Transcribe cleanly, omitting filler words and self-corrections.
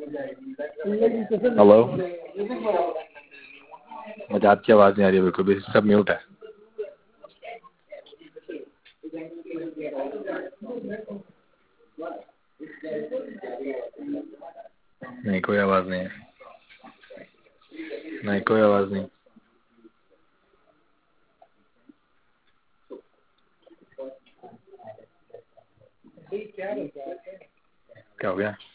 Hello, मुझे आपकी आवाज़ नहीं आ रही है बिल्कुल भी, सब म्यूट है। नहीं, कोई आवाज़ नहीं है, नहीं कोई आवाज़ नहीं। क्या हो गया?